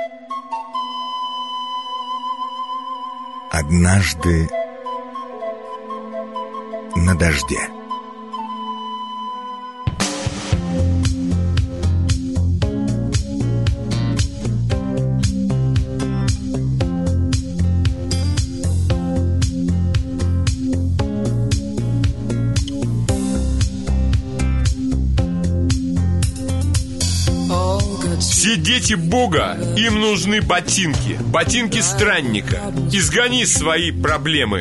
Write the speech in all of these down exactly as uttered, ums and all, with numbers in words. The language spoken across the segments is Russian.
Однажды на дожде. Все дети Бога, им нужны ботинки, ботинки странника. Изгони свои проблемы.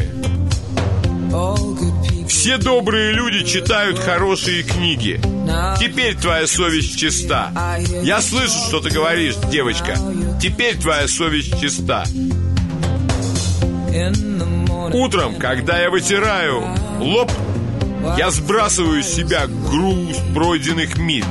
Все добрые люди читают хорошие книги. Теперь твоя совесть чиста. Я слышу, что ты говоришь, девочка. Теперь твоя совесть чиста. Утром, когда я вытираю лоб, я сбрасываю с себя груз пройденных миль.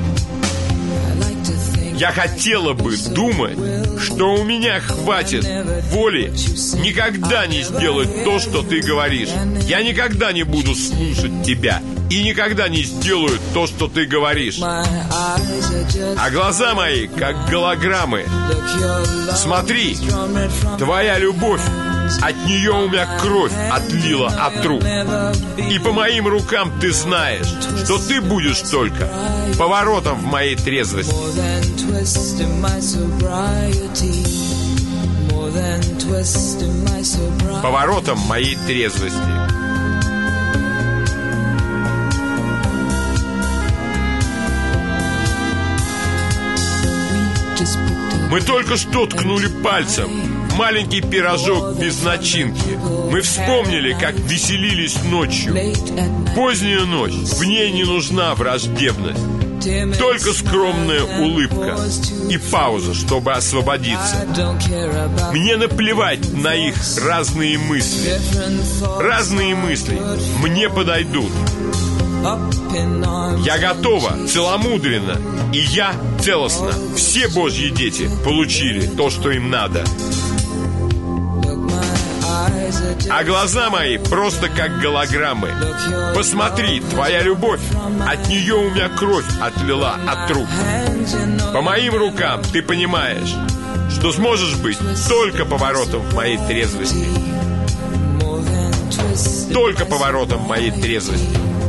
Я хотела бы думать, что у меня хватит воли никогда не сделать то, что ты говоришь. Я никогда не буду слушать тебя и никогда не сделаю то, что ты говоришь. А глаза мои, как голограммы. Смотри, твоя любовь, от нее у меня кровь отлила от рук. И по моим рукам ты знаешь, что ты будешь только поворотом в моей трезвости. Поворотом моей трезвости. Мы только что ткнули пальцем в маленький пирожок без начинки. Мы вспомнили, как веселились ночью. Поздняя ночь, в ней не нужна враждебность. Только скромная улыбка и пауза, чтобы освободиться. Мне наплевать на их разные мысли. Разные мысли мне подойдут. Я готова, целомудренно, и я целостна. Все Божьи дети получили то, что им надо. А глаза мои просто как голограммы. Посмотри, твоя любовь, от нее у меня кровь отлила от рук. По моим рукам ты понимаешь, что сможешь быть только поворотом в моей трезвости. Только поворотом в моей трезвости.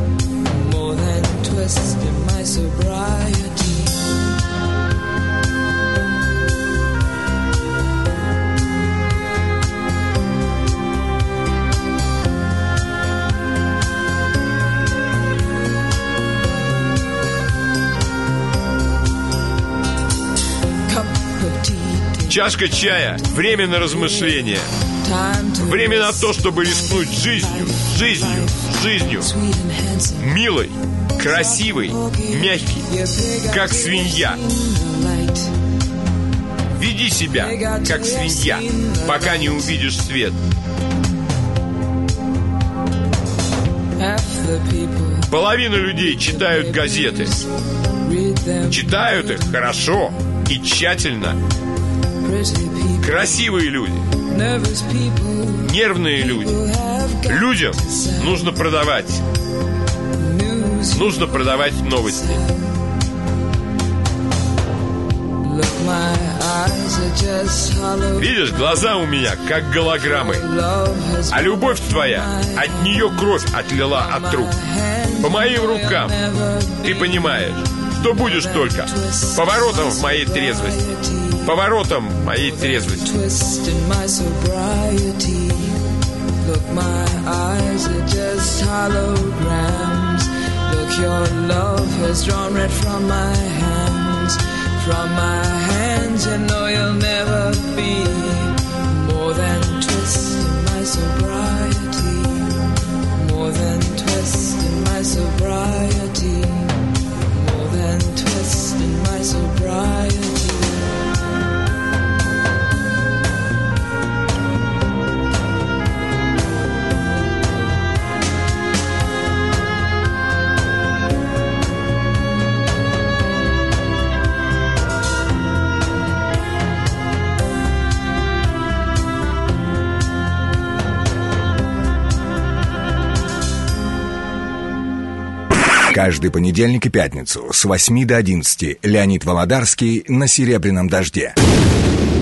Чашка чая, время на размышления. Время на то, чтобы рискнуть жизнью, жизнью, жизнью. Милой, красивый, мягкий, как свинья. Веди себя, как свинья, пока не увидишь свет. Половина людей читают газеты. Читают их хорошо и тщательно. Красивые люди, нервные люди. Людям нужно продавать. Нужно продавать новости. Видишь, глаза у меня как голограммы. А любовь твоя, от нее кровь отлила от рук. По моим рукам ты понимаешь, что будешь только поворотом в моей трезвости. Поворотом в моей трезвости. Look, your love has drawn red from my hands. From my hands, you know you'll never be more than twist in my sobriety. More than twist in my sobriety. More than twist in my sobriety. Каждый понедельник и пятницу с восьми до одиннадцати Леонид Володарский на «Серебряном дожде».